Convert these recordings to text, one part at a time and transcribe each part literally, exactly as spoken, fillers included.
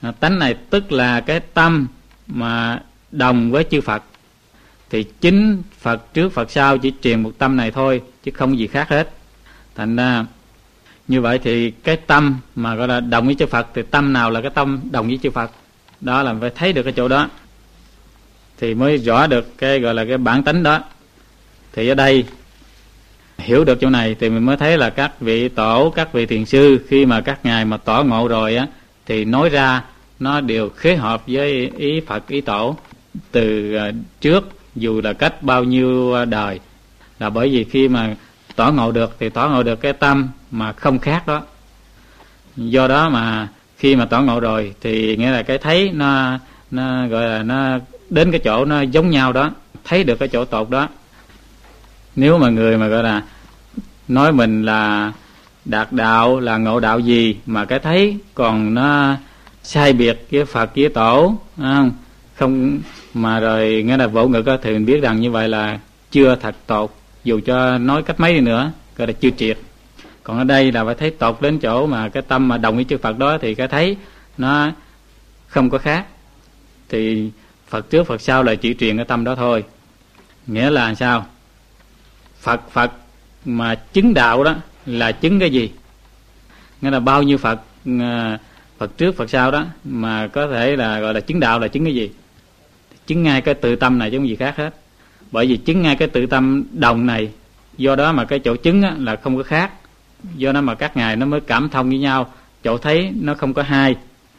À, tánh này tức là cái tâm mà đồng với chư Phật. Thì chính Phật trước Phật sau chỉ truyền một tâm này thôi, chứ không gì khác hết. Thành ra như vậy thì cái tâm mà gọi là đồng với chư Phật, thì tâm nào là cái tâm đồng với chư Phật? Đó là phải thấy được cái chỗ đó thì mới rõ được cái gọi là cái bản tánh đó. Thì ở đây hiểu được chỗ này thì mình mới thấy là các vị tổ, các vị thiền sư khi mà các ngài mà tỏ ngộ rồi á, thì nói ra nó đều khế hợp với ý Phật, ý tổ từ trước, dù là cách bao nhiêu đời. Là bởi vì khi mà tỏ ngộ được thì tỏ ngộ được cái tâm mà không khác đó. Do đó mà khi mà tỏ ngộ rồi thì nghĩa là cái thấy nó nó gọi là nó đến cái chỗ nó giống nhau đó, thấy được cái chỗ tột đó. Nếu mà người mà gọi là nói mình là đạt đạo, là ngộ đạo gì mà cái thấy còn nó sai biệt với Phật với tổ, không không mà rồi nghĩa là vô ngực đó, thì mình biết rằng như vậy là chưa thật tột, dù cho nói cách mấy đi nữa gọi là chưa triệt. Còn ở đây là phải thấy tột đến chỗ mà cái tâm mà đồng với chư Phật đó, thì cái thấy nó không có khác. Thì Phật trước Phật sau là chỉ truyền cái tâm đó thôi. Nghĩa là sao? Phật Phật mà chứng đạo đó là chứng cái gì? Nghĩa là bao nhiêu Phật, Phật trước Phật sau đó mà có thể là gọi là chứng đạo là chứng cái gì? Chứng ngay cái tự tâm này chứ không gì khác hết. Bởi vì chứng ngay cái tự tâm đồng này, do đó mà cái chỗ chứng á, là không có khác. Do đó mà các ngài nó mới cảm thông với nhau, chỗ thấy nó không có hai.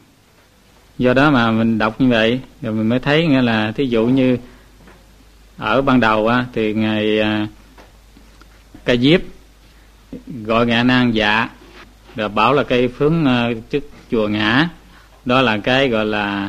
Do đó mà mình đọc như vậy rồi mình mới thấy nghĩa là thí dụ như ở ban đầu á, thì ngài à, Ca Diếp gọi ngài A Nan dạ, rồi bảo là cây phướng uh, trước chùa Ngã, đó là cái gọi là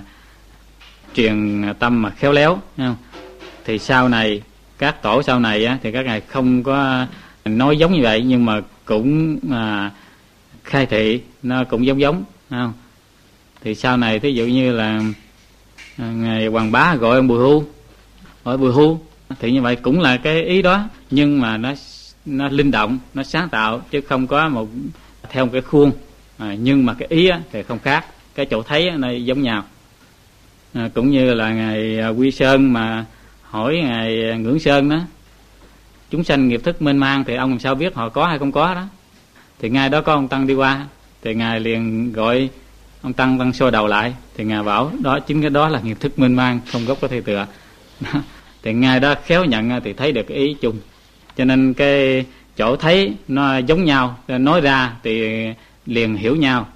truyền tâm mà khéo léo, thấy không? Thì sau này các tổ sau này á, thì các ngài không có nói giống như vậy, nhưng mà cũng à, khai thị nó cũng giống giống, thấy không? Thì sau này thí dụ như là à, ngài Hoàng Bá gọi ông Bùi Hu, gọi Bùi Hu, thì như vậy cũng là cái ý đó, nhưng mà nó nó linh động, nó sáng tạo, chứ không có một theo một cái khuôn, à, nhưng mà cái ý á, thì không khác, cái chỗ thấy á, nó giống nhau. À, cũng như là ngài Quy Sơn mà hỏi ngài Ngưỡng Sơn đó, chúng sanh nghiệp thức mênh mang thì ông làm sao biết họ có hay không có đó. Thì ngay đó có ông Tăng đi qua, thì ngài liền gọi ông Tăng Tăng soi đầu lại, thì ngài bảo đó chính cái đó là nghiệp thức mênh mang, không gốc có thể tựa. Thì ngài đó khéo nhận thì thấy được cái ý chung, cho nên cái chỗ thấy nó giống nhau, nói ra thì liền hiểu nhau.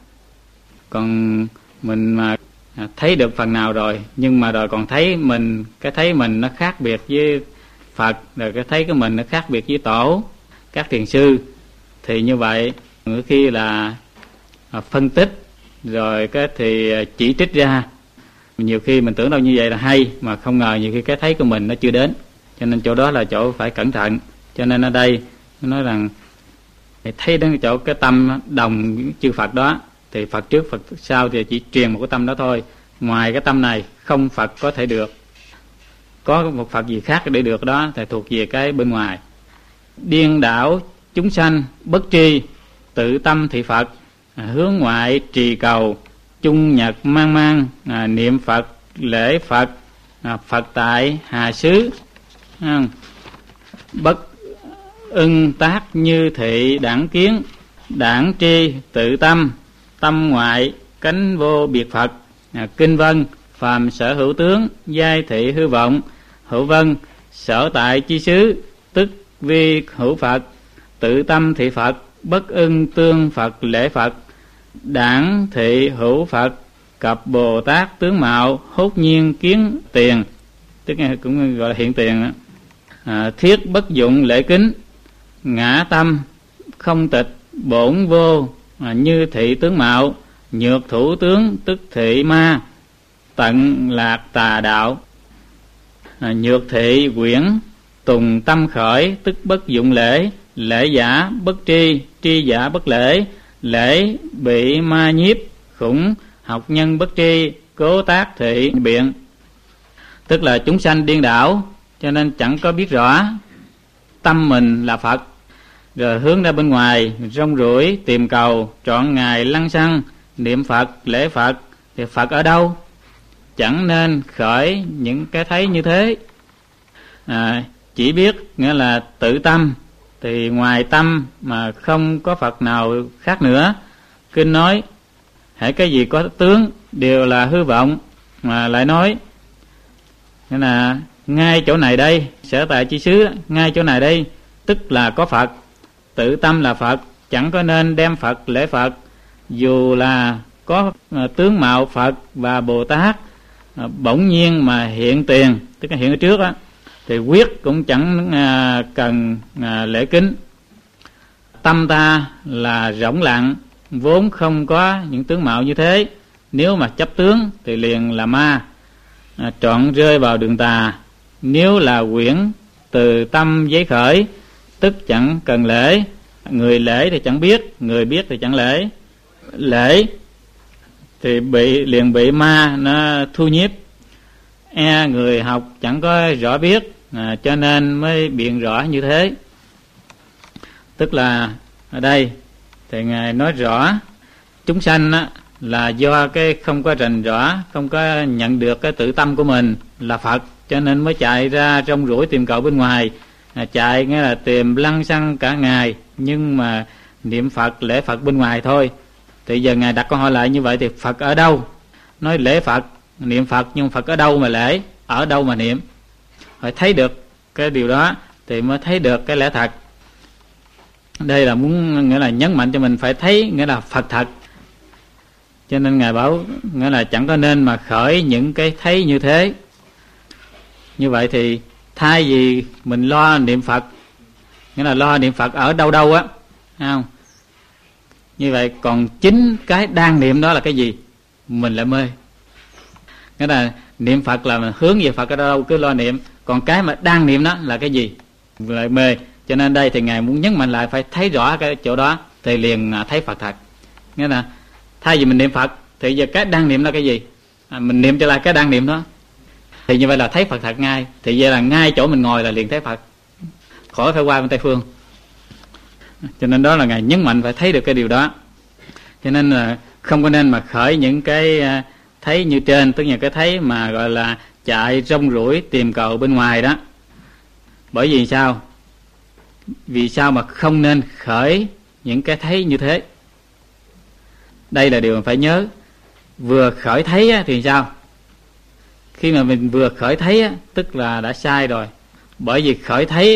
Còn mình mà thấy được phần nào rồi, nhưng mà rồi còn thấy mình, cái thấy mình nó khác biệt với Phật, rồi cái thấy cái mình nó khác biệt với tổ, các thiền sư, thì như vậy khi là phân tích rồi cái thì chỉ trích ra. Nhiều khi mình tưởng đâu như vậy là hay, mà không ngờ nhiều khi cái thấy của mình nó chưa đến, cho nên chỗ đó là chỗ phải cẩn thận. Cho nên ở đây nói rằng thấy đến chỗ cái tâm đồng chư Phật đó, thì Phật trước Phật sau thì chỉ truyền một cái tâm đó thôi. Ngoài cái tâm này không Phật có thể được, có một Phật gì khác để được đó thì thuộc về cái bên ngoài. Điên đảo chúng sanh bất tri, tự tâm thị Phật, à, hướng ngoại trì cầu, chung nhật mang mang, à, niệm Phật lễ Phật, à, Phật tại hà xứ, à, bất ưng tác như thị đẳng kiến, đẳng tri tự tâm, tâm ngoại cánh vô biệt Phật, à, kinh vân phàm sở hữu tướng, giai thị hư vọng, hữu vân sở tại chi xứ, tức vi hữu Phật, tự tâm thị Phật, bất ưng tương Phật lễ Phật, đảng thị hữu Phật, cập Bồ Tát tướng mạo, hốt nhiên kiến tiền, tức là cũng gọi là hiện tiền đó. À, thiết bất dụng lễ kính, ngã tâm không tịch bổn vô, à, như thị tướng mạo, nhược thủ tướng tức thị ma, tận lạc tà đạo, à, nhược thị quyển tùng tâm khởi, tức bất dụng lễ, lễ giả bất tri, tri giả bất lễ, lễ bị ma nhiếp, khủng học nhân bất tri, cố tác thị biện. Tức là chúng sanh điên đảo, cho nên chẳng có biết rõ tâm mình là Phật, rồi hướng ra bên ngoài rong ruổi tìm cầu, trọn ngày lăng xăng niệm Phật lễ Phật, Thì Phật ở đâu? Chẳng nên khởi những cái thấy như thế. à, Chỉ biết nghĩa là tự tâm, thì ngoài tâm mà không có Phật nào khác nữa. Kinh nói hễ cái gì có tướng đều là hư vọng, mà lại nói nghĩa là ngay chỗ này đây, sở tại chi xứ, ngay chỗ này đây tức là có Phật. Tự tâm là Phật, chẳng có nên đem Phật lễ Phật. Dù là có tướng mạo Phật và Bồ Tát bỗng nhiên mà hiện tiền, tức là hiện ở trước á, thì quyết cũng chẳng cần lễ kính. Tâm ta là rỗng lặng, vốn không có những tướng mạo như thế. Nếu mà chấp tướng thì liền là ma, à, trọn rơi vào đường tà. Nếu là quyển từ tâm giấy khởi, tức chẳng cần lễ. Người lễ thì chẳng biết, người biết thì chẳng lễ. Lễ thì bị liền bị ma nó thu nhiếp. E người học chẳng có rõ biết, à, cho nên mới biện rõ như thế. Tức là ở đây thì Ngài nói rõ chúng sanh á, là do cái không có rành rõ, không có nhận được cái tự tâm của mình là Phật, cho nên mới chạy ra rong ruổi tìm cầu bên ngoài. à, Chạy nghĩa là tìm lăng xăng cả ngày, nhưng mà niệm Phật lễ Phật bên ngoài thôi. Thì giờ Ngài đặt câu hỏi lại như vậy thì Phật ở đâu? Nói lễ Phật, niệm Phật, nhưng Phật ở đâu mà lễ, ở đâu mà niệm? Phải thấy được cái điều đó thì mới thấy được cái lẽ thật. Đây là muốn nghĩa là nhấn mạnh cho mình phải thấy nghĩa là Phật thật. Cho nên Ngài bảo nghĩa là chẳng có nên mà khởi những cái thấy như thế. Như vậy thì thay vì mình lo niệm Phật, nghĩa là lo niệm Phật ở đâu đâu á, không? Như vậy còn chính cái đang niệm đó là cái gì? Mình lại mê. Nghĩa là niệm Phật là mình hướng về Phật ở đâu cứ lo niệm, còn cái mà đang niệm đó là cái gì? Mình lại mê. Cho nên đây thì Ngài muốn nhấn mạnh lại phải thấy rõ cái chỗ đó thì liền thấy Phật thật. Nghĩa là thay vì mình niệm Phật thì giờ cái đang niệm là cái gì? À, mình niệm trở lại cái đang niệm đó, thì như vậy là thấy Phật thật ngay. Thì vậy là ngay chỗ mình ngồi là liền thấy Phật, khỏi phải qua bên Tây Phương. Cho nên đó là Ngài nhấn mạnh phải thấy được cái điều đó. Cho nên là không có nên mà khởi những cái thấy như trên, tức là cái thấy mà gọi là chạy rong ruổi tìm cầu bên ngoài đó. Bởi vì sao? Vì sao mà không nên khởi những cái thấy như thế? Đây là điều mình phải nhớ. Vừa khởi thấy thì sao? Khi mà mình vừa khởi thấy tức là đã sai rồi. Bởi vì khởi thấy